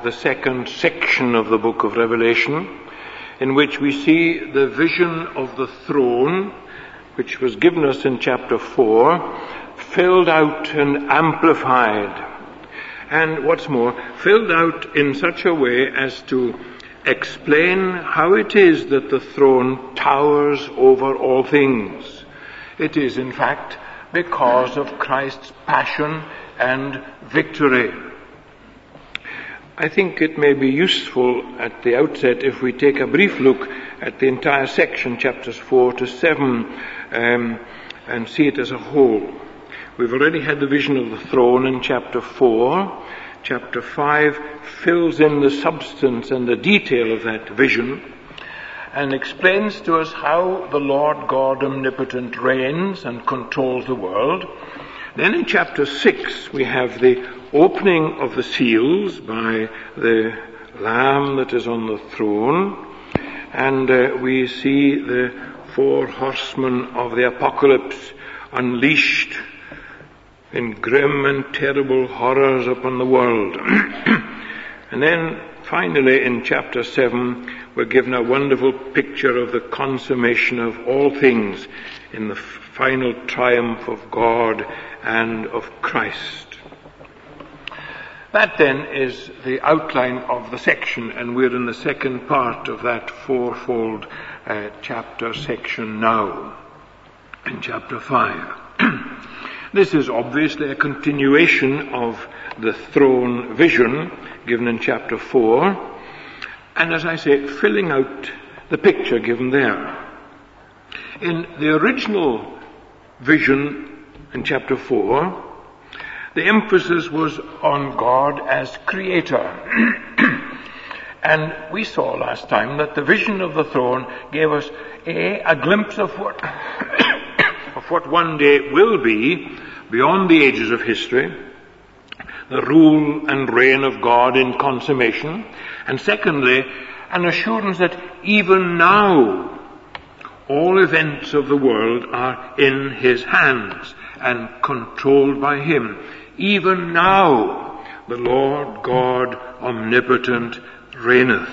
the second section of the book of Revelation, in which we see the vision of the throne, which was given us in chapter 4, filled out and amplified. And what's more, filled out in such a way as to explain how it is that the throne towers over all things. It is, in fact, because of Christ's passion and victory. I think it may be useful at the outset if we take a brief look at the entire section, chapters 4 to 7, and see it as a whole. We've already had the vision of the throne in chapter 4. Chapter 5 fills in the substance and the detail of that vision and explains to us how the Lord God omnipotent reigns and controls the world. Then in chapter 6 we have the opening of the seals by the Lamb that is on the throne, and we see the 4 horsemen of the apocalypse unleashed in grim and terrible horrors upon the world. And then finally in chapter 7 we're given a wonderful picture of the consummation of all things in the final triumph of God and of Christ. That then is the outline of the section, and we're in the second part of that fourfold chapter section now, in chapter 5. This is obviously a continuation of the throne vision given in chapter 4, and as I say, filling out the picture given there. In the original vision in chapter 4, the emphasis was on God as creator. And we saw last time that the vision of the throne gave us a glimpse of what of what one day will be beyond the ages of history, the rule and reign of God in consummation, and secondly, an assurance that even now all events of the world are in his hands and controlled by him. Even now the Lord God omnipotent reigneth.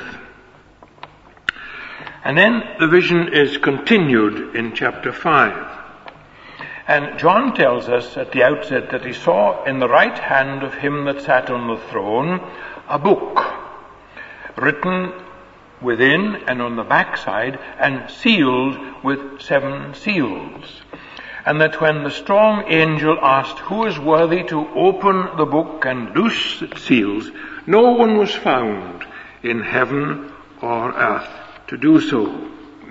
And then the vision is continued in chapter 5. And John tells us at the outset that he saw in the right hand of him that sat on the throne a book written within and on the backside and sealed with 7 seals. And that when the strong angel asked who is worthy to open the book and loose its seals, no one was found in heaven or earth to do so.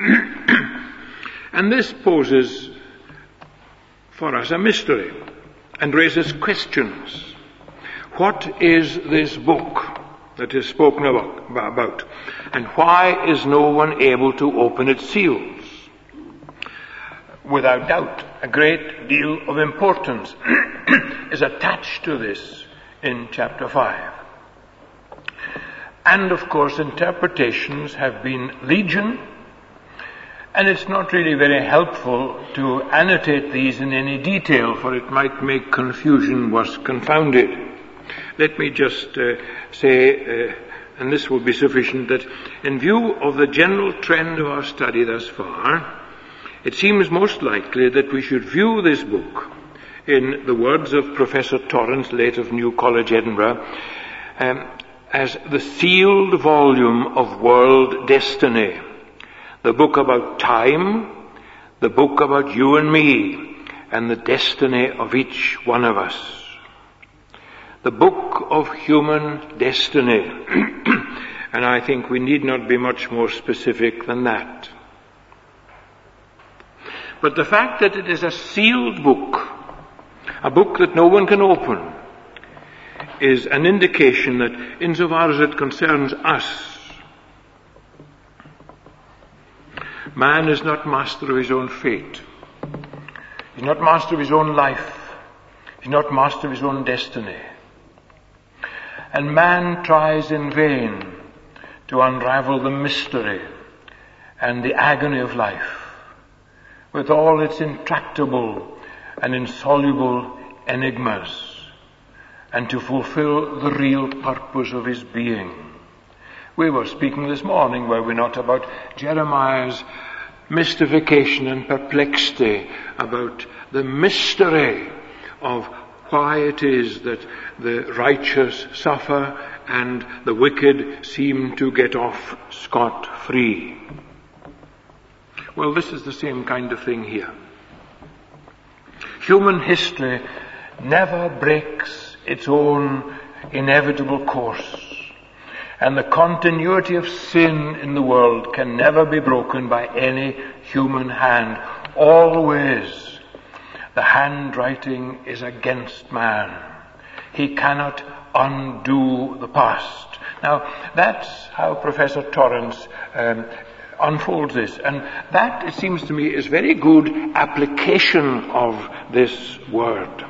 And this poses for us a mystery and raises questions. What is this book that is spoken about? And why is no one able to open its seals? Without doubt, a great deal of importance is attached to this in chapter 5. And of course, interpretations have been legion, and it's not really very helpful to annotate these in any detail, for it might make confusion worse confounded. Let me just say, and this will be sufficient, that in view of the general trend of our study thus far, it seems most likely that we should view this book, in the words of Professor Torrance, late of New College, Edinburgh, as the sealed volume of world destiny. The book about time, the book about you and me, and the destiny of each one of us. The book of human destiny. And I think we need not be much more specific than that. But the fact that it is a sealed book, a book that no one can open, is an indication that insofar as it concerns us, man is not master of his own fate. He's not master of his own life. He's not master of his own destiny. And man tries in vain to unravel the mystery and the agony of life, with all its intractable and insoluble enigmas. and to fulfill the real purpose of his being. We were speaking this morning, were we not, about Jeremiah's mystification and perplexity about the mystery of why it is that the righteous suffer and the wicked seem to get off scot-free. Well, this is the same kind of thing here. Human history never breaks its own inevitable course. And the continuity of sin in the world can never be broken by any human hand. Always the handwriting is against man. He cannot undo the past. Now, that's how Professor Torrance unfolds this. And that, it seems to me, is very good application of this word.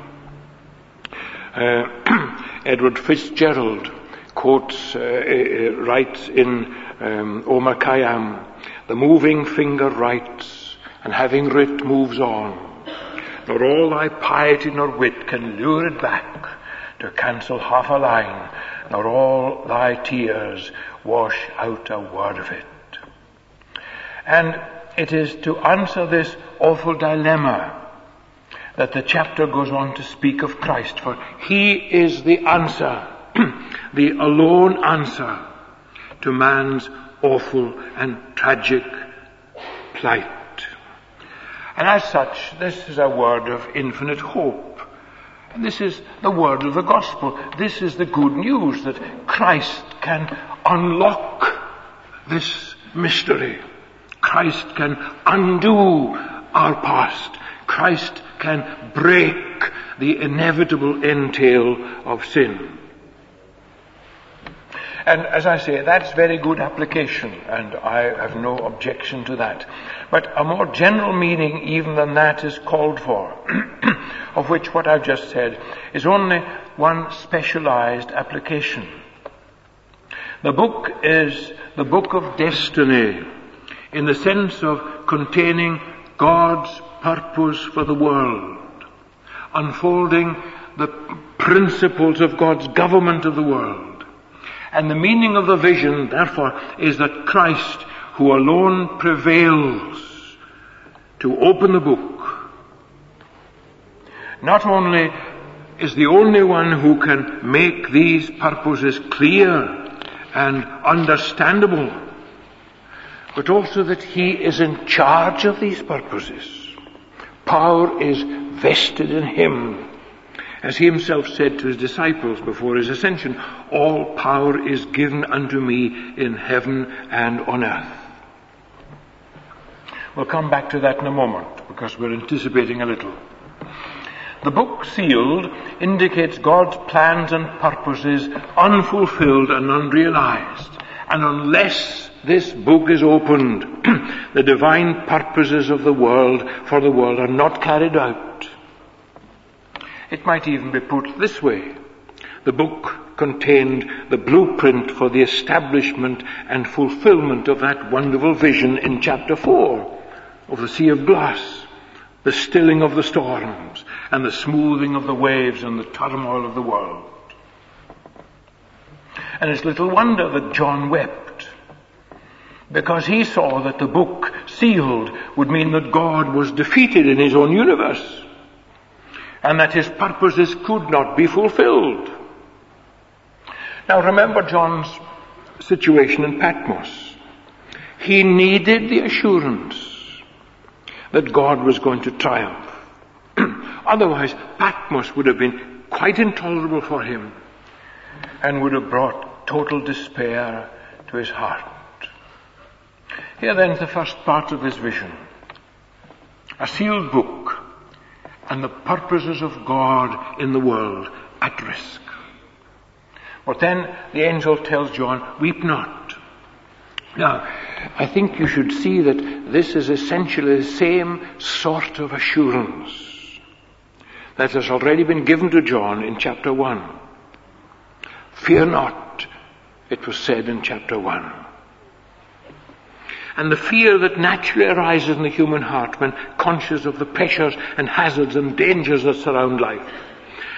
Edward Fitzgerald quotes, writes in Omar Khayyam, "The moving finger writes, and having writ moves on. Nor all thy piety nor wit can lure it back to cancel half a line, nor all thy tears wash out a word of it." And it is to answer this awful dilemma that the chapter goes on to speak of Christ, for he is the answer, the alone answer to man's awful and tragic plight. And as such, this is a word of infinite hope. And this is the word of the gospel. This is the good news that Christ can unlock this mystery. Christ can undo our past. Christ can break the inevitable entail of sin. And as I say, that's very good application, and I have no objection to that. But a more general meaning even than that is called for, of which what I've just said is only one specialized application. The book is the book of destiny, in the sense of containing God's purpose for the world, unfolding the principles of God's government of the world. And the meaning of the vision, therefore, is that Christ, who alone prevails to open the book, not only is the only one who can make these purposes clear and understandable, but also that he is in charge of these purposes. Power is vested in him. As he himself said to his disciples before his ascension, "All power is given unto me in heaven and on earth." We'll come back to that in a moment, because we're anticipating a little. The book sealed indicates God's plans and purposes unfulfilled and unrealized. And unless this book is opened, the divine purposes of the world for the world are not carried out. It might even be put this way. The book contained the blueprint for the establishment and fulfillment of that wonderful vision in chapter 4 of the sea of glass, the stilling of the storms, and the smoothing of the waves and the turmoil of the world. And it's little wonder that John wept, because he saw that the book sealed would mean that God was defeated in his own universe, and that his purposes could not be fulfilled. Now remember John's situation in Patmos. He needed the assurance that God was going to triumph. Otherwise, Patmos would have been quite intolerable for him and would have brought total despair to his heart. Here then is the first part of this vision. A sealed book, and the purposes of God in the world at risk. But then the angel tells John, "Weep not." Now, I think you should see that this is essentially the same sort of assurance that has already been given to John in chapter 1. Fear not, it was said in chapter 1. And the fear that naturally arises in the human heart when conscious of the pressures and hazards and dangers that surround life,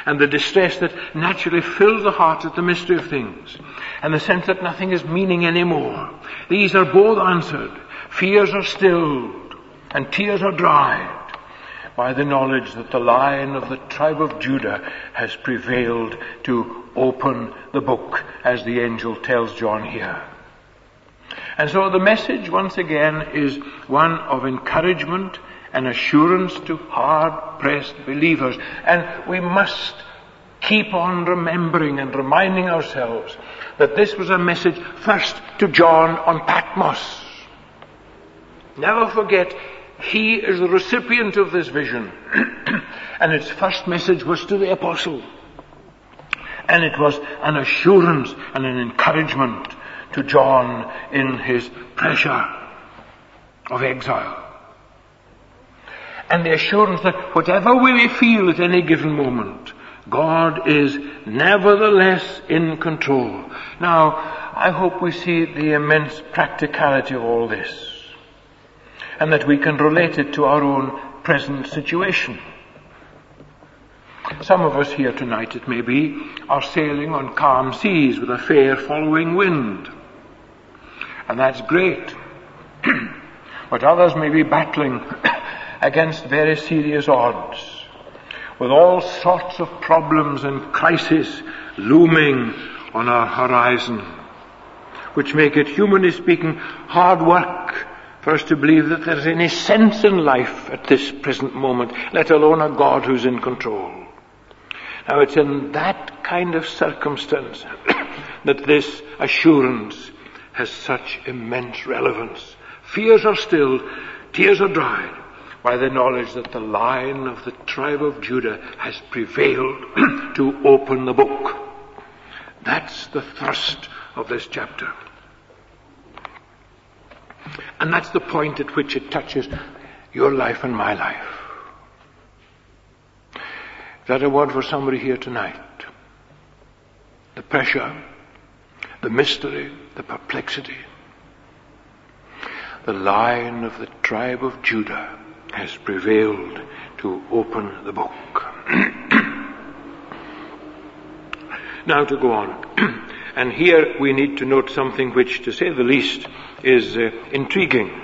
and the distress that naturally fills the heart at the mystery of things, and the sense that nothing has meaning anymore. These are both answered. Fears are stilled, and tears are dried by the knowledge that the Lion of the tribe of Judah has prevailed to open the book, as the angel tells John here. And so the message, once again, is one of encouragement and assurance to hard-pressed believers. And we must keep on remembering and reminding ourselves that this was a message first to John on Patmos. Never forget, he is the recipient of this vision. And its first message was to the apostle. And it was an assurance and an encouragement to John in his pressure of exile. And the assurance that whatever we may feel at any given moment, God is nevertheless in control. Now, I hope we see the immense practicality of all this, and that we can relate it to our own present situation. Some of us here tonight, it may be, are sailing on calm seas with a fair following wind. And that's great. But others may be battling against very serious odds, with all sorts of problems and crises looming on our horizon, which make it, humanly speaking, hard work for us to believe that there is any sense in life at this present moment, let alone a God who's in control. Now, it's in that kind of circumstance that this assurance has such immense relevance. Fears are stilled, tears are dried by the knowledge that the Lion of the tribe of Judah has prevailed to open the book. That's the thrust of this chapter. And that's the point at which it touches your life and my life. Is that a word for somebody here tonight? The pressure, the mystery, the perplexity. The Lion of the tribe of Judah has prevailed to open the book. Now to go on. And here we need to note something which, to say the least, is intriguing.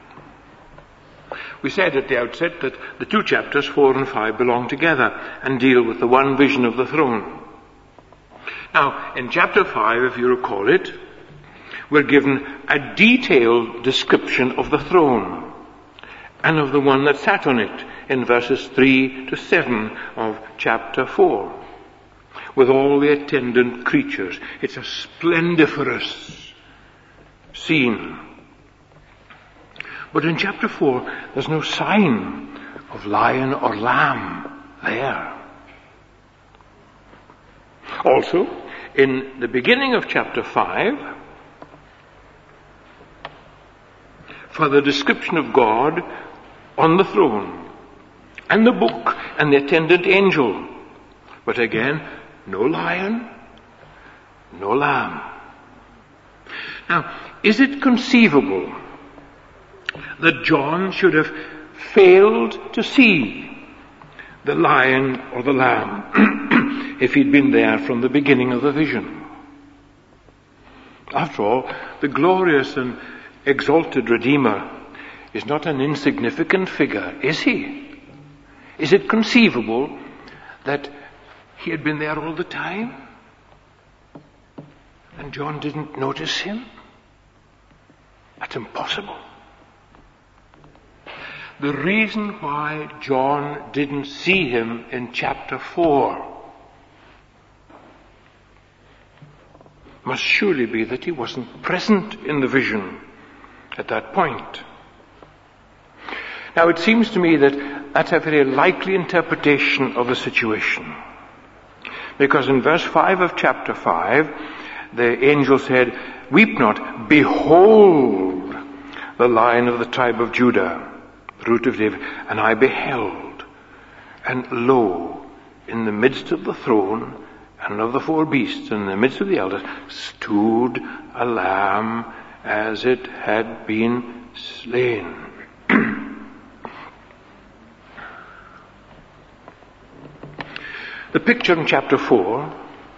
We said at the outset that the two chapters, 4 and 5, belong together and deal with the one vision of the throne. Now, in chapter 5, if you recall it, we're given a detailed description of the throne and of the one that sat on it in verses 3 to 7 of chapter 4, with all the attendant creatures. It's a splendiferous scene. But in chapter 4, there's no sign of lion or lamb there. Also, in the beginning of chapter 5, for the description of God on the throne, and the book, and the attendant angel. But again, no lion, no lamb. Now, is it conceivable that John should have failed to see the lion or the lamb if he'd been there from the beginning of the vision? After all, the glorious and exalted Redeemer is not an insignificant figure, is he? Is it conceivable that he had been there all the time and John didn't notice him? That's impossible. The reason why John didn't see him in chapter 4 must surely be that he wasn't present in the vision at that point. Now, it seems to me that that's a very likely interpretation of the situation. Because in verse 5 of chapter 5, the angel said, "Weep not, behold the Lion of the tribe of Judah, the root of David. And I beheld, and lo, in the midst of the throne and of the four beasts, and in the midst of the elders, stood a lamb as it had been slain." The picture in chapter 4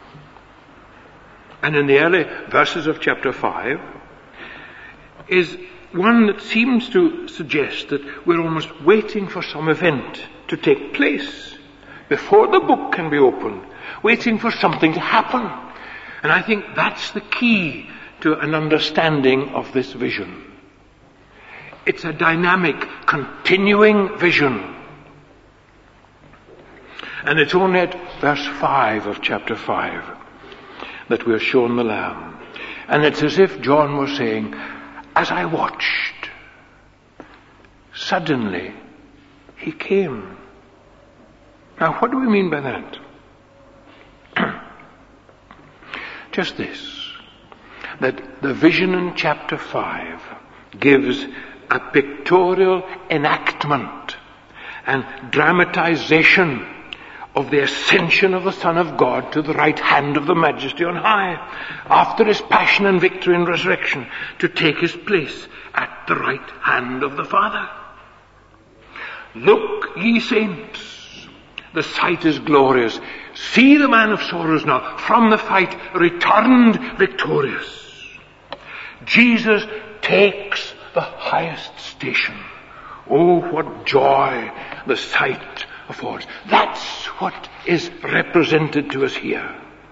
and in the early verses of chapter 5 is one that seems to suggest that we're almost waiting for some event to take place before the book can be opened, waiting for something to happen. And I think that's the key to an understanding of this vision. It's a dynamic, continuing vision. And it's only at verse 5 of chapter 5 that we're shown the Lamb. And it's as if John was saying, as I watched, suddenly he came. Now, what do we mean by that? Just this, that the vision in chapter 5 gives a pictorial enactment and dramatization of the ascension of the Son of God to the right hand of the Majesty on high, after his passion and victory and resurrection, to take his place at the right hand of the Father. Look, ye saints, the sight is glorious. See the man of sorrows now, from the fight returned victorious. Jesus takes the highest station. Oh, what joy the sight affords. That's what is represented to us here.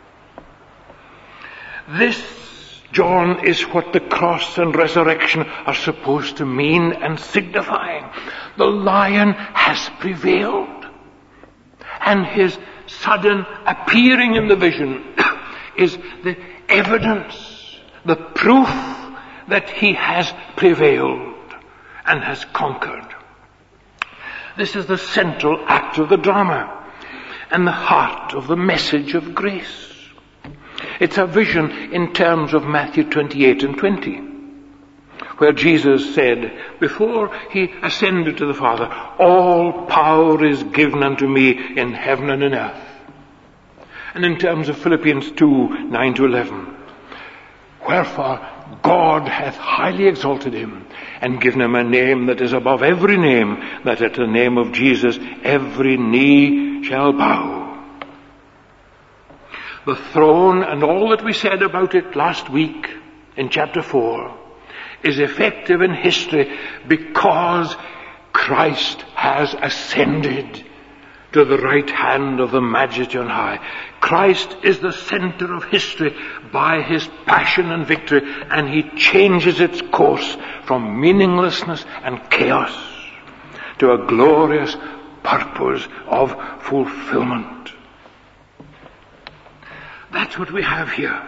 This, John, is what the cross and resurrection are supposed to mean and signify. The Lion has prevailed. And his sudden appearing in the vision is the evidence, the proof that he has prevailed and has conquered. This is the central act of the drama and the heart of the message of grace. It's a vision in terms of Matthew 28 and 20, where Jesus said, before he ascended to the Father, all power is given unto me in heaven and in earth. And in terms of Philippians 2, 9 to 11, wherefore God hath highly exalted him and given him a name that is above every name, that at the name of Jesus every knee shall bow. The throne and all that we said about it last week in chapter 4 is effective in history because Christ has ascended to the right hand of the Majesty on high. Christ is the center of history by his passion and victory, and he changes its course from meaninglessness and chaos to a glorious purpose of fulfillment. That's what we have here.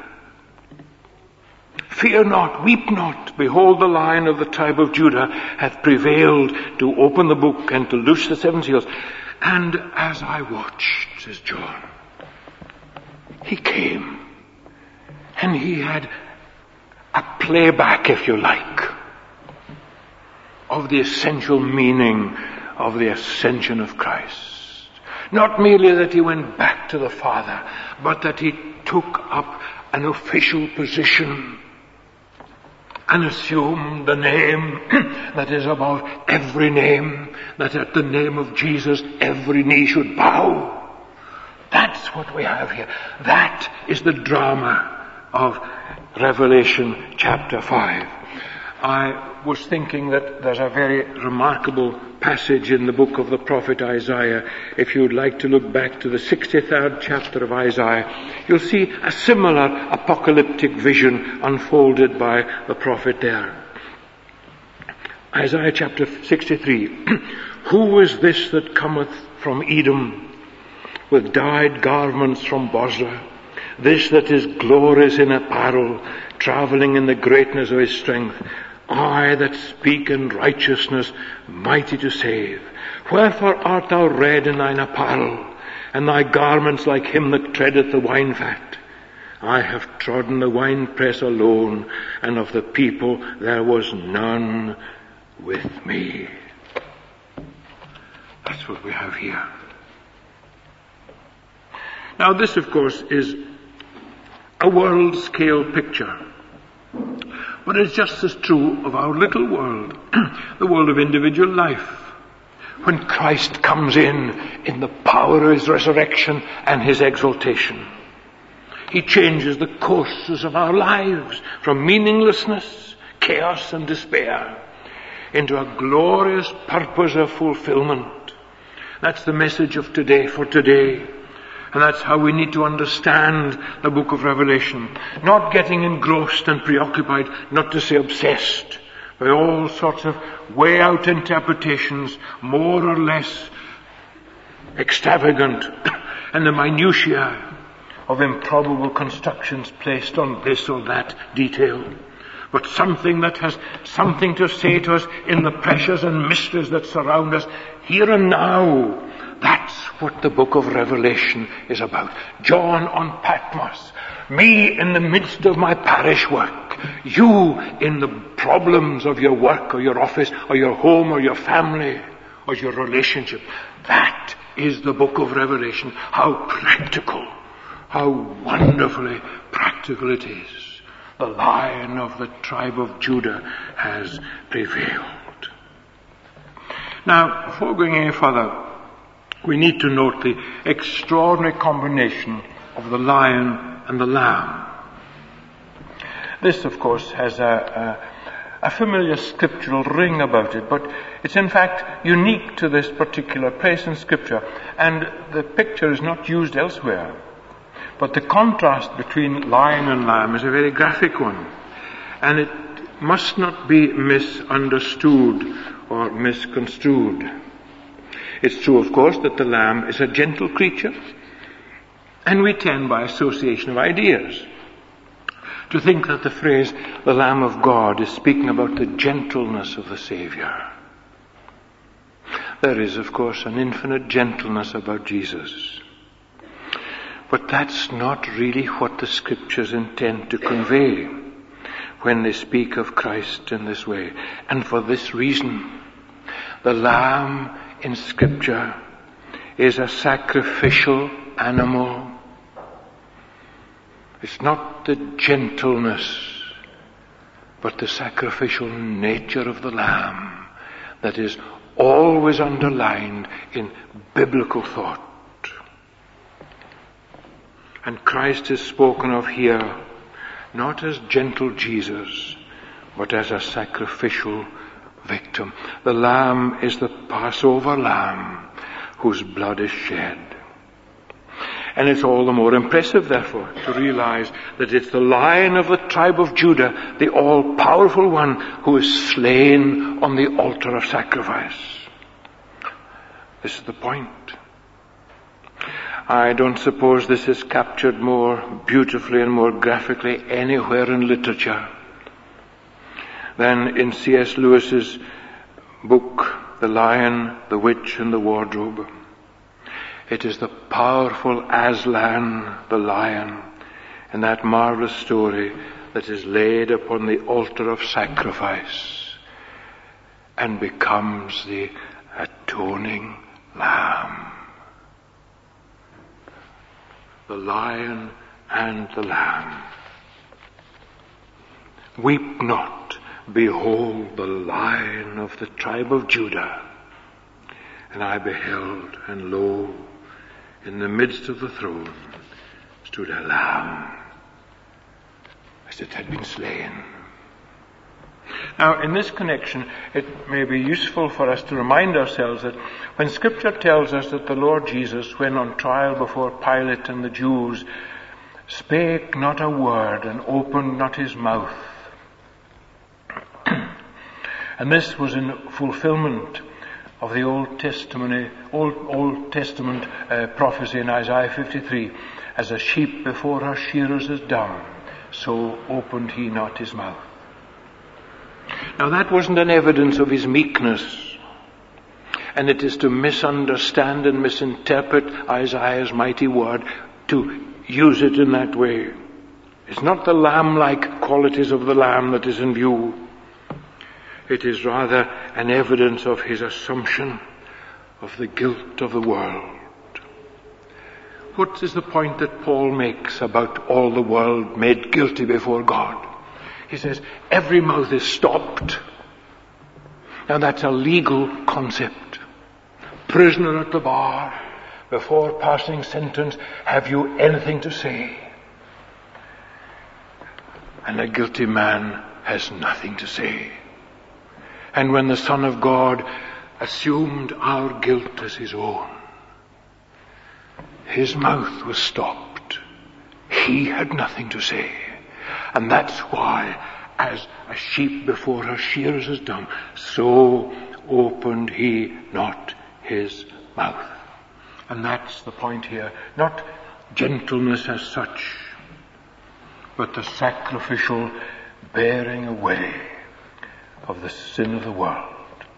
Fear not, weep not. Behold, the Lion of the tribe of Judah hath prevailed to open the book and to loose the seven seals. And as I watched, says John, he came. And he had a playback, if you like, of the essential meaning of the ascension of Christ. Not merely that he went back to the Father, but that he took up an official position and assumed the name that is above every name, that at the name of Jesus every knee should bow. That's what we have here. That is the drama of Revelation chapter 5. I was thinking that there's a very remarkable passage in the book of the prophet Isaiah. If you'd like to look back to the 63rd chapter of Isaiah, you'll see a similar apocalyptic vision unfolded by the prophet there. Isaiah chapter 63. Who is this that cometh from Edom with dyed garments from Bozrah? This that is glorious in apparel, travelling in the greatness of his strength. I that speak in righteousness, mighty to save. Wherefore art thou red in thine apparel, and thy garments like him that treadeth the wine fat? I have trodden the winepress alone, and of the people there was none with me. That's what we have here. Now this, of course, is a world-scale picture. But it's just as true of our little world, the world of individual life. when Christ comes in the power of his resurrection and his exaltation. He changes the courses of our lives from meaninglessness, chaos and despair into a glorious purpose of fulfillment. That's the message of today for today. And that's how we need to understand the book of Revelation. Not getting engrossed and preoccupied, not to say obsessed, by all sorts of way out interpretations, more or less extravagant, and the minutiae of improbable constructions placed on this or that detail. But something that has something to say to us in the pressures and mysteries that surround us here and now. That's what the book of Revelation is about. John on Patmos, me in the midst of my parish work, you in the problems of your work or your office or your home or your family or your relationship. That is the book of Revelation. How practical, how wonderfully practical it is. The Lion of the tribe of Judah has prevailed. Now, before going any further, we need to note the extraordinary combination of the lion and the lamb. This, of course, has a familiar scriptural ring about it, but it's in fact unique to this particular place in Scripture, and the picture is not used elsewhere. But the contrast between lion and lamb is a very graphic one, and it must not be misunderstood or misconstrued. It's true, of course, that the lamb is a gentle creature, and we tend, by association of ideas, to think that the phrase, the Lamb of God, is speaking about the gentleness of the Savior. There is, of course, an infinite gentleness about Jesus. But that's not really what the Scriptures intend to convey when they speak of Christ in this way. And for this reason, the Lamb in Scripture is a sacrificial animal. It's not the gentleness, but the sacrificial nature of the Lamb that is always underlined in biblical thought. And Christ is spoken of here not as gentle Jesus, but as a sacrificial victim. The Lamb is the Passover Lamb whose blood is shed. And it's all the more impressive, therefore, to realize that it's the Lion of the tribe of Judah, the all-powerful one, who is slain on the altar of sacrifice. This is the point. I don't suppose this is captured more beautifully and more graphically anywhere in literature than in C.S. Lewis's book, The Lion, the Witch, and the Wardrobe. It is the powerful Aslan, the lion, in that marvelous story that is laid upon the altar of sacrifice and becomes the atoning lamb. The lion and the lamb. Weep not, behold the Lion of the tribe of Judah. And I beheld, and lo, in the midst of the throne stood a lamb, as it had been slain. Now, in this connection, it may be useful for us to remind ourselves that when Scripture tells us that the Lord Jesus, when on trial before Pilate and the Jews, spake not a word and opened not his mouth, and this was in fulfillment of the Old Testament prophecy in Isaiah 53, as a sheep before her shearers is dumb, so opened he not his mouth. Now that wasn't an evidence of his meekness, and it is to misunderstand and misinterpret Isaiah's mighty word to use it in that way. It's not the lamb-like qualities of the lamb that is in view. It is rather an evidence of his assumption of the guilt of the world. What is the point that Paul makes about all the world made guilty before God? He says, every mouth is stopped. Now that's a legal concept. prisoner at the bar, before passing sentence, have you anything to say? And a guilty man has nothing to say. And when the Son of God assumed our guilt as his own, his mouth was stopped. He had nothing to say. And that's why, as a sheep before her shearers is dumb, so opened he not his mouth. And that's the point here. Not gentleness as such, but the sacrificial bearing away of the sin of the world.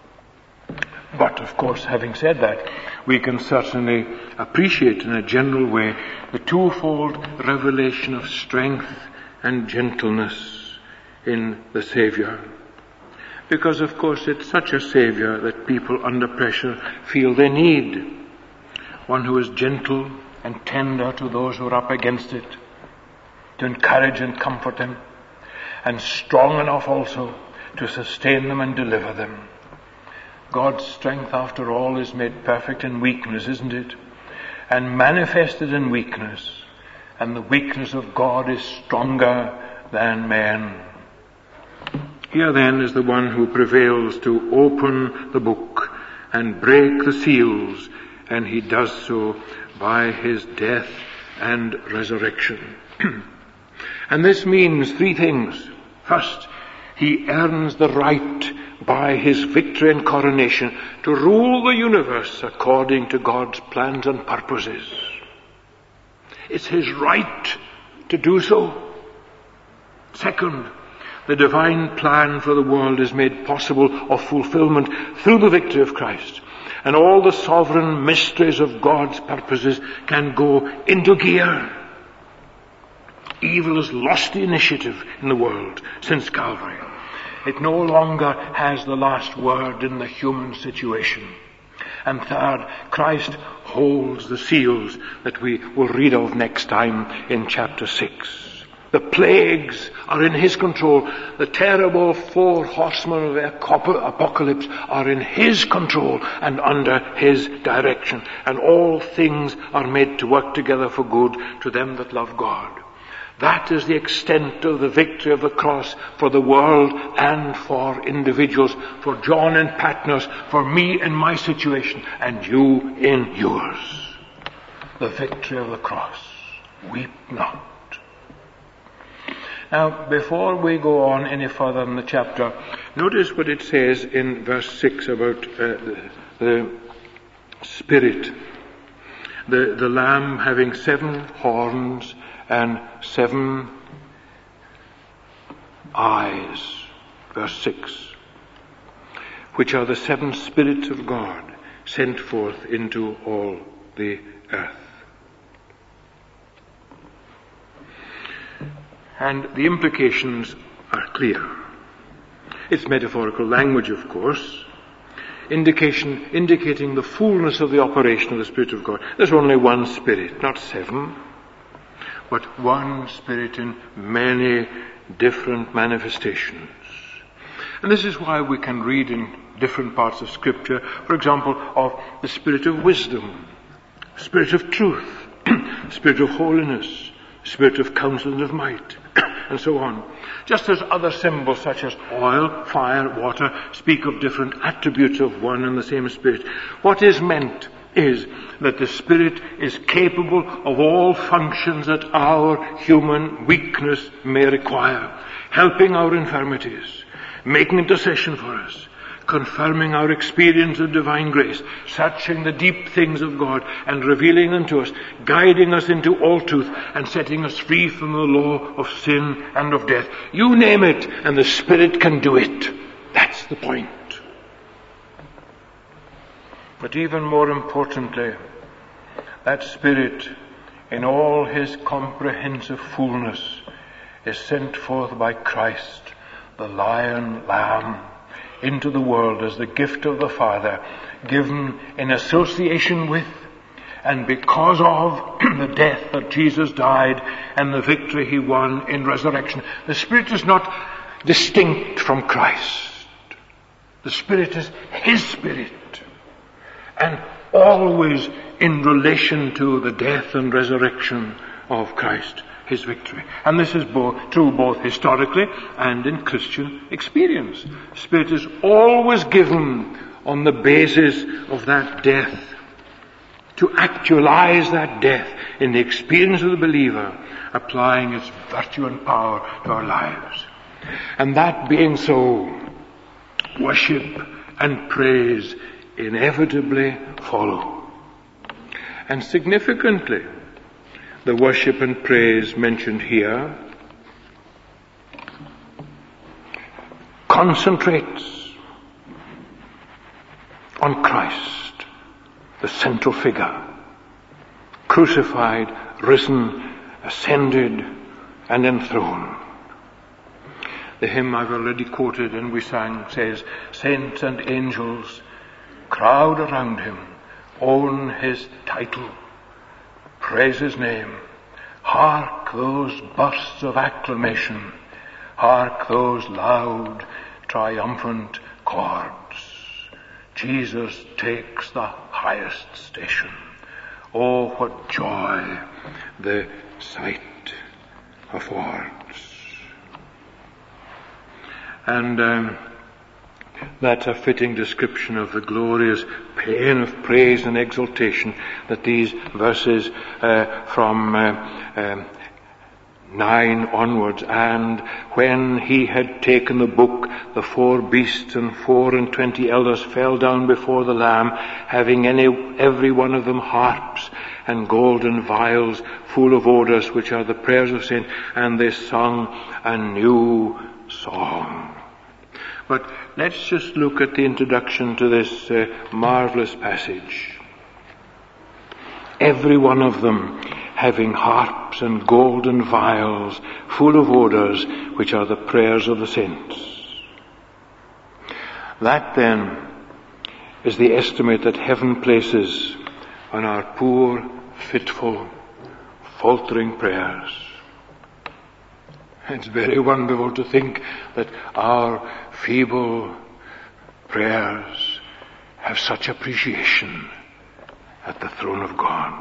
But, of course, having said that, we can certainly appreciate in a general way the twofold revelation of strength and gentleness in the Saviour. Because, of course, it's such a Saviour that people under pressure feel they need. One who is gentle and tender to those who are up against it, to encourage and comfort them, and strong enough also to sustain them and deliver them. God's strength, after all, is made perfect in weakness, isn't it? And manifested in weakness. And the weakness of God is stronger than men. Here then is the one who prevails to open the book and break the seals, and he does so by his death and resurrection. And this means three things. First, he earns the right by his victory and coronation to rule the universe according to God's plans and purposes. It's his right to do so. Second, the divine plan for the world is made possible of fulfillment through the victory of Christ. And all the sovereign mysteries of God's purposes can go into gear. Evil has lost the initiative in the world since Calvary. It no longer has the last word in the human situation. And third, Christ holds the seals that we will read of next time in chapter 6. The plagues are in his control. The terrible 4 horsemen of the apocalypse are in his control and under his direction. And all things are made to work together for good to them that love God. That is the extent of the victory of the cross for the world and for individuals, for John in Patmos, for me in my situation, and you in yours. The victory of the cross. Weep not. Now, before we go on any further in the chapter, notice what it says in verse 6 about the Spirit. The Lamb having 7 horns and 7 eyes, verse 6, which are the 7 spirits of God sent forth into all the earth. And the implications are clear. It's metaphorical language, of course, indicating the fullness of the operation of the Spirit of God. There's only one Spirit, not 7. But one Spirit in many different manifestations. And this is why we can read in different parts of Scripture, for example, of the Spirit of wisdom, Spirit of truth, Spirit of holiness, Spirit of counsel and of might, and so on. Just as other symbols such as oil, fire, water speak of different attributes of one and the same Spirit. What is meant is that the Spirit is capable of all functions that our human weakness may require, helping our infirmities, making intercession for us, confirming our experience of divine grace, searching the deep things of God and revealing them to us, guiding us into all truth and setting us free from the law of sin and of death. You name it, and the Spirit can do it. That's the point. But even more importantly, that Spirit, in all his comprehensive fullness, is sent forth by Christ, the Lion Lamb, into the world as the gift of the Father, given in association with and because of the death that Jesus died and the victory he won in resurrection. The Spirit is not distinct from Christ. The Spirit is his Spirit. And always in relation to the death and resurrection of Christ, his victory. And this is true both historically and in Christian experience. Spirit is always given on the basis of that death, to actualize that death in the experience of the believer, applying its virtue and power to our lives. And that being so, worship and praise inevitably follow. And significantly, the worship and praise mentioned here concentrates on Christ, the central figure, crucified, risen, ascended, and enthroned. The hymn I've already quoted and we sang says, "Saints and angels crowd around him, own his title, praise his name. Hark those bursts of acclamation, hark those loud, triumphant chords. Jesus takes the highest station. Oh, what joy the sight affords." And that's a fitting description of the glorious pain of praise and exaltation that these verses from 9 onwards. "And when he had taken the book, the 4 beasts and 24 elders fell down before the Lamb, having every one of them harps and golden vials full of odors, which are the prayers of saints, and they sung a new song." But let's just look at the introduction to this marvelous passage. "Every one of them having harps and golden vials full of odors, which are the prayers of the saints." That then is the estimate that heaven places on our poor, fitful, faltering prayers. It's very wonderful to think that our feeble prayers have such appreciation at the throne of God.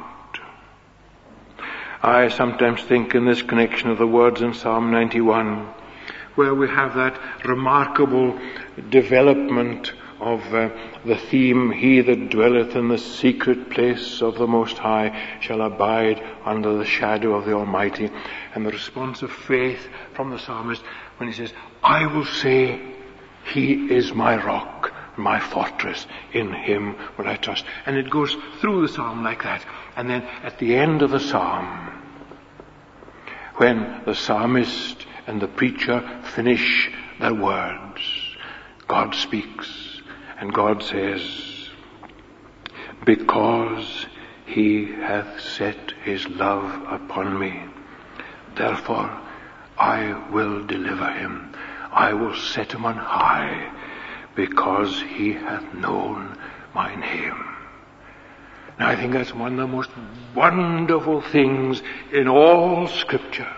I sometimes think in this connection of the words in Psalm 91, where we have that remarkable development of the theme, "He that dwelleth in the secret place of the Most High shall abide under the shadow of the Almighty," and the response of faith from the psalmist when he says, "I will say, He is my rock, my fortress, in Him will I trust." And it goes through the psalm like that. And then at the end of the psalm, when the psalmist and the preacher finish their words, God speaks. And God says, "Because He hath set His love upon me, therefore I will deliver him. I will set him on high, because He hath known my name." Now I think that's one of the most wonderful things in all Scripture,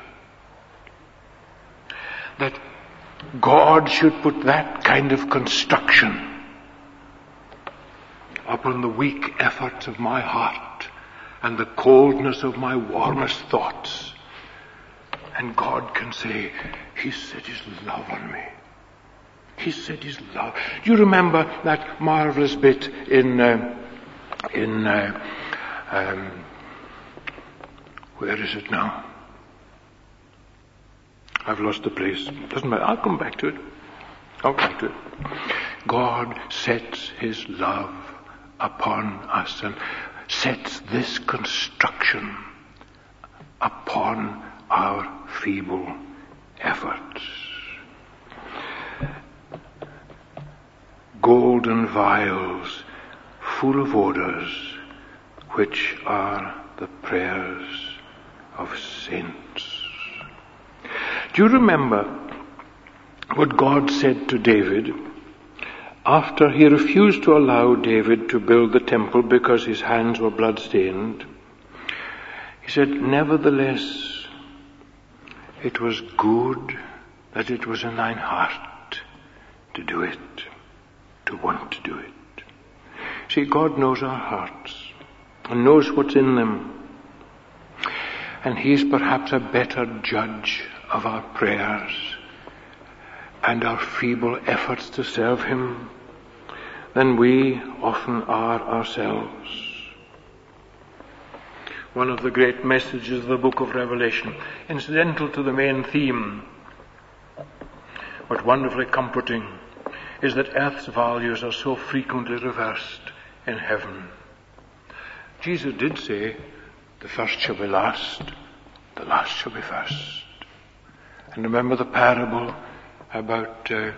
that God should put that kind of construction upon the weak efforts of my heart and the coldness of my warmest thoughts. And God can say, "He set His love on me. He set His love." Do you remember that marvelous bit in where is it now? I've lost the place. Doesn't matter. I'll come back to it. God sets His love upon us and sets this construction upon our feeble efforts. Golden vials full of odors, which are the prayers of saints. Do you remember what God said to David after He refused to allow David to build the temple because his hands were blood-stained? He said, "Nevertheless, it was good that it was in thine heart to do it, to want to do it." See, God knows our hearts and knows what's in them. And He's perhaps a better judge of our prayers and our feeble efforts to serve Him than we often are ourselves. One of the great messages of the book of Revelation, incidental to the main theme, but wonderfully comforting, is that earth's values are so frequently reversed in heaven. Jesus did say, the first shall be last, the last shall be first. And remember the parable about the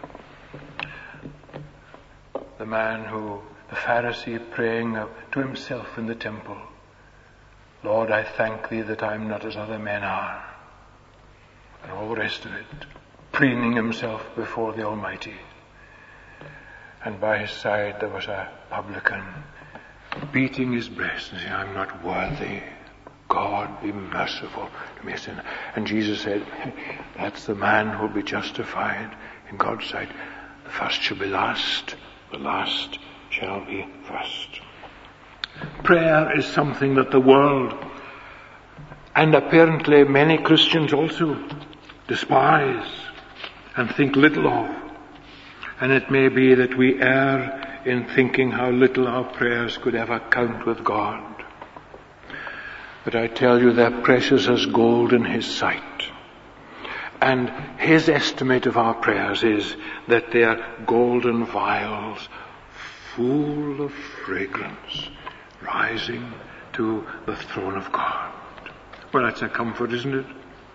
Pharisee praying to himself in the temple, Lord, I thank Thee that I'm not as other men are. And all the rest of it, preening himself before the Almighty. And by his side there was a publican, beating his breast and saying, I'm not worthy. God, be merciful to me, a sinner. And Jesus said, that's the man who will be justified in God's sight. The first shall be last, the last shall be first. Prayer is something that the world, and apparently many Christians also, despise and think little of. And it may be that we err in thinking how little our prayers could ever count with God. But I tell you, they're precious as gold in His sight. And His estimate of our prayers is that they are golden vials full of fragrance rising to the throne of God. Well, that's a comfort, isn't it?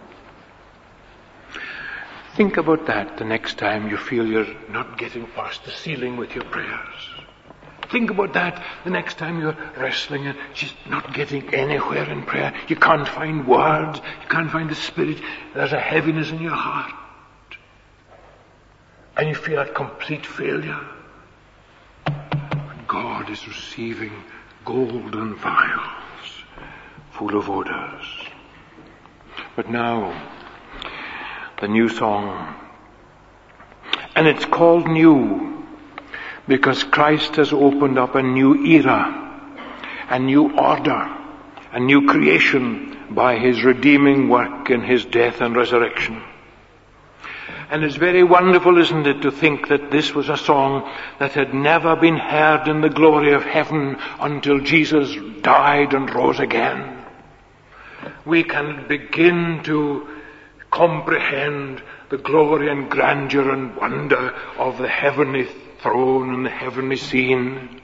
Think about that the next time you feel you're not getting past the ceiling with your prayers. Think about that the next time you're wrestling and just not getting anywhere in prayer. You can't find words. You can't find the Spirit. There's a heaviness in your heart. And you feel a complete failure. But God is receiving golden vials full of odors. But now, the new song. And it's called new because Christ has opened up a new era, a new order, a new creation by His redeeming work in His death and resurrection. And it's very wonderful, isn't it, to think that this was a song that had never been heard in the glory of heaven until Jesus died and rose again. We can begin to comprehend the glory and grandeur and wonder of the heavenly throne and the heavenly scene.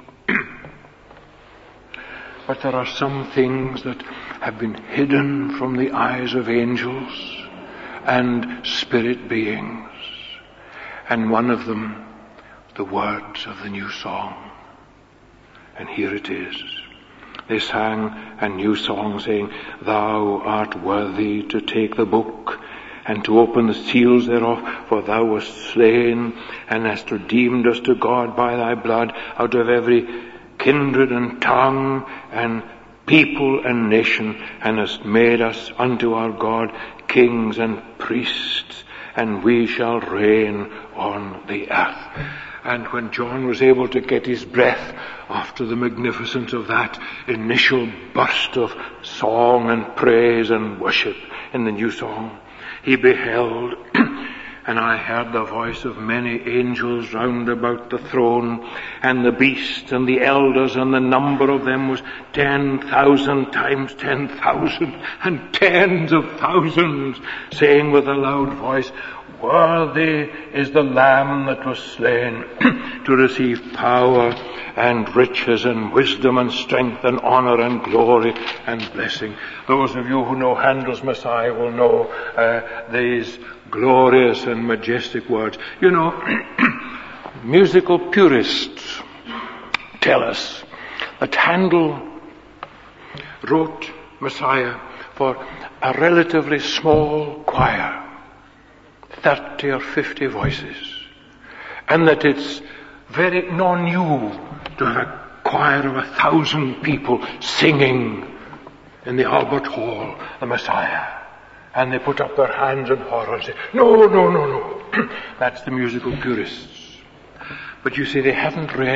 But there are some things that have been hidden from the eyes of angels and spirit beings. And one of them, the words of the new song. And here it is. They sang a new song saying, Thou art worthy to take the book and to open the seals thereof, for Thou wast slain and hast redeemed us to God by Thy blood out of every kindred and tongue and people and nation, and hast made us unto our God kings and priests, and we shall reign on the earth. And when John was able to get his breath after the magnificence of that initial burst of song and praise and worship in the new song, he beheld, and I heard the voice of many angels round about the throne, and the beast and the elders, and the number of them was 10,000 times 10,000, and tens of thousands, saying with a loud voice, Worthy is the Lamb that was slain to receive power and riches and wisdom and strength and honor and glory and blessing. Those of you who know Handel's Messiah will know these glorious and majestic words. You know, musical purists tell us that Handel wrote Messiah for a relatively small choir, 30 or 50 voices, and that it's very non-new to have a choir of 1,000 people singing in the Albert Hall the Messiah, and they put up their hands in horror and say, no. That's the musical purists. But you see, they haven't read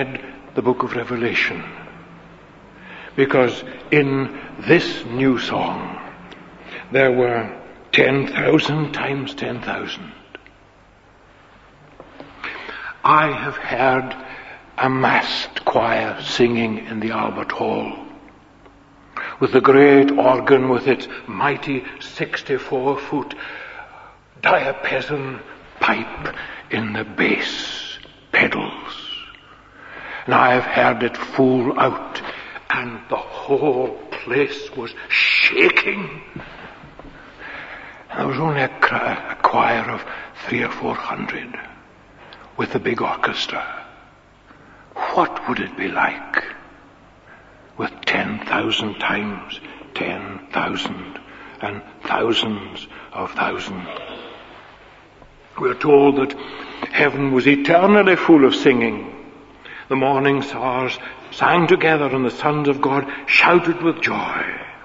the book of Revelation. Because in this new song, there were 10,000 times 10,000. I have heard a massed choir singing in the Albert Hall, with the great organ with its mighty 64-foot diapason pipe in the bass pedals. And I have heard it full out, and the whole place was shaking. And there was only a choir of 300 or 400 with the big orchestra. What would it be like with 10,000 times 10,000 and thousands of thousands? We are told that heaven was eternally full of singing. The morning stars sang together and the sons of God shouted with joy.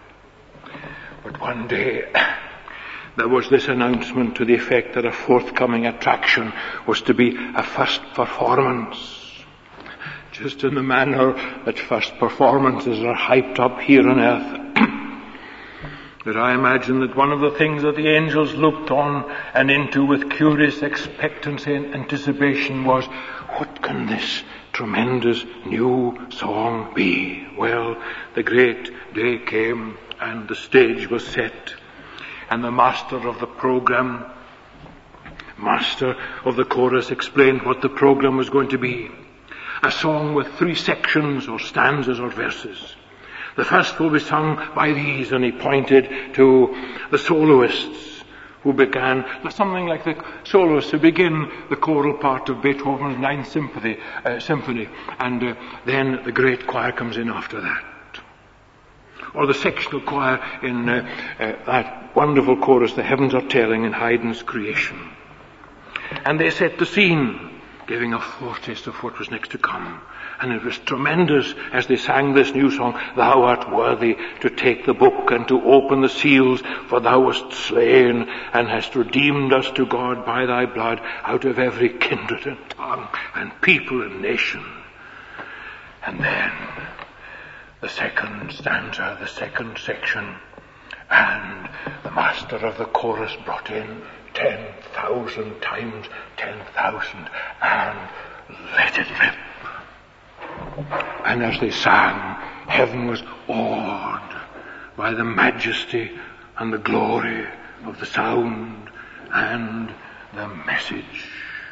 But one day there was this announcement to the effect that a forthcoming attraction was to be a first performance. Just in the manner that first performances are hyped up here on earth. That I imagine that one of the things that the angels looked on and into with curious expectancy and anticipation was, what can this tremendous new song be? Well, the great day came and the stage was set, and the master of the program, master of the chorus, explained what the program was going to be. A song with 3 sections or stanzas or verses. The first will be sung by these, and he pointed to the soloists who began, something like the soloists who begin the choral part of Beethoven's Ninth Symphony, and then the great choir comes in after that. Or the sectional choir in that wonderful chorus, The Heavens Are Telling, in Haydn's Creation. And they set the scene, giving a foretaste of what was next to come. And it was tremendous as they sang this new song, Thou art worthy to take the book and to open the seals, for thou wast slain and hast redeemed us to God by thy blood out of every kindred and tongue and people and nation. And then the second stanza, the second section, and the master of the chorus brought in 10,000 times 10,000 and let it rip. And as they sang, heaven was awed by the majesty and the glory of the sound and the message.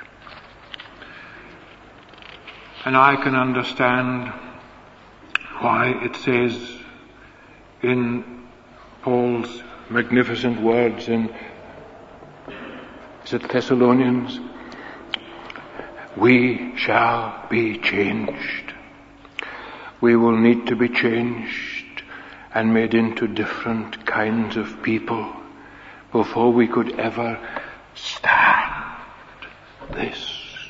And I can understand why it says in Paul's magnificent words in, is it Thessalonians? We shall be changed. We will need to be changed and made into different kinds of people before we could ever stand this.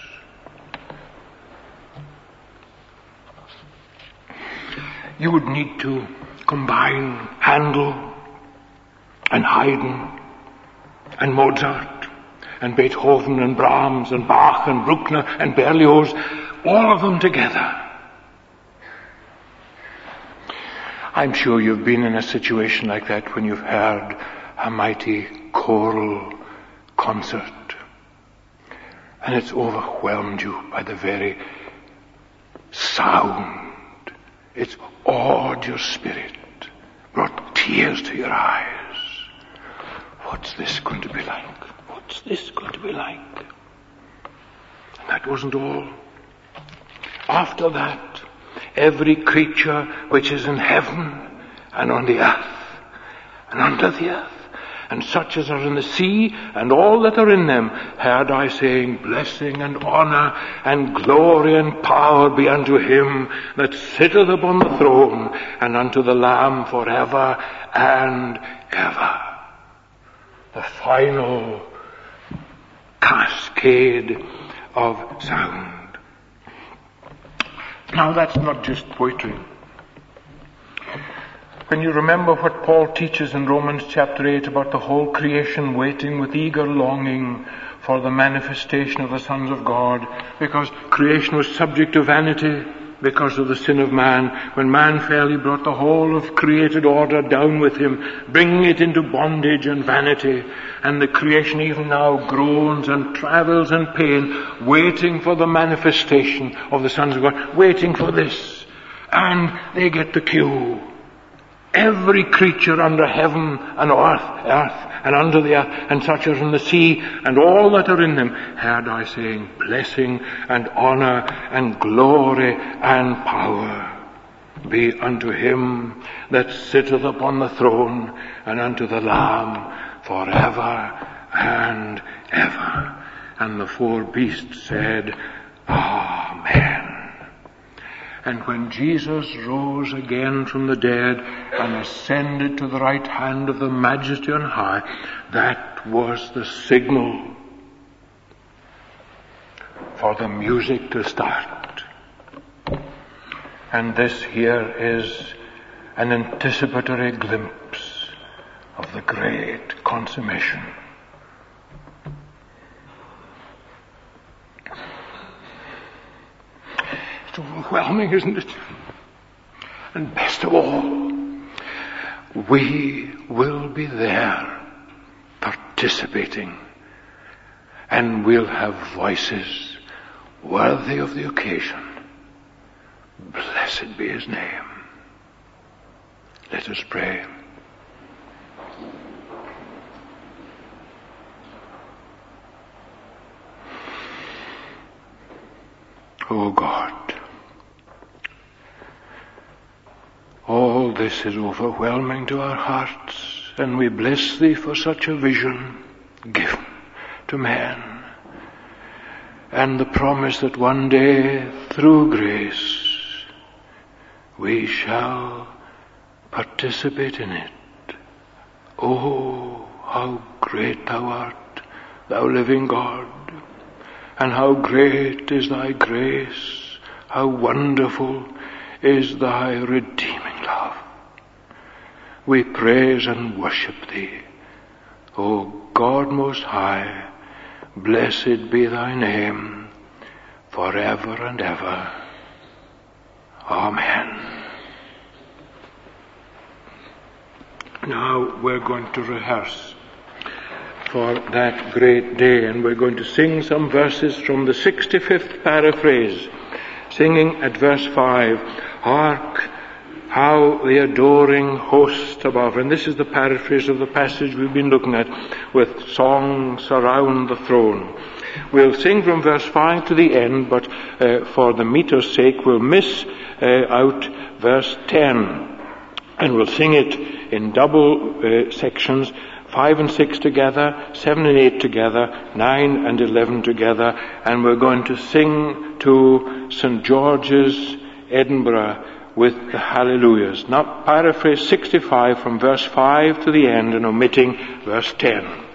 You would need to combine Handel and Haydn and Mozart and Beethoven and Brahms and Bach and Bruckner and Berlioz, all of them together. I'm sure you've been in a situation like that when you've heard a mighty choral concert and it's overwhelmed you by the very sound. It's awed your spirit, brought tears to your eyes. What's this going to be like? What's this going to be like? And that wasn't all. After that, every creature which is in heaven and on the earth and under the earth, and such as are in the sea and all that are in them, heard I saying, blessing and honour and glory and power be unto him that sitteth upon the throne and unto the Lamb forever and ever. The final cascade of sound. Now that's not just poetry. When you remember what Paul teaches in Romans chapter 8 about the whole creation waiting with eager longing for the manifestation of the sons of God, because creation was subject to vanity, because of the sin of man. When man fell, he brought the whole of created order down with him, bringing it into bondage and vanity. And the creation even now groans and travails in pain, waiting for the manifestation of the sons of God, waiting for this. And they get the cue. Every creature under heaven and earth and under the earth, and such as in the sea, and all that are in them, heard I saying, blessing and honor and glory and power be unto him that sitteth upon the throne, and unto the Lamb forever and ever. And the four beasts said, Amen. And when Jesus rose again from the dead and ascended to the right hand of the Majesty on high, that was the signal for the music to start. And this here is an anticipatory glimpse of the great consummation. It's overwhelming, isn't it? And best of all, we will be there participating, and we'll have voices worthy of the occasion. Blessed be his name. Let us pray. O God, all this is overwhelming to our hearts, and we bless thee for such a vision given to man, and the promise that one day, through grace, we shall participate in it. Oh, how great thou art, thou living God, and how great is thy grace, how wonderful is thy redeeming love. We praise and worship thee, O God most high. Blessed be thy name forever and ever. Amen. Now we're going to rehearse for that great day, and we're going to sing some verses from the 65th paraphrase, singing at verse 5, Hark, how the adoring host above. And this is the paraphrase of the passage we've been looking at, with songs around the throne. We'll sing from verse 5 to the end, but for the meter's sake, we'll miss out verse 10. And we'll sing it in double sections, 5 and 6 together, 7 and 8 together, 9 and 11 together, and we're going to sing to St. George's, Edinburgh, with the Hallelujahs. Now, paraphrase 65 from verse 5 to the end and omitting verse 10.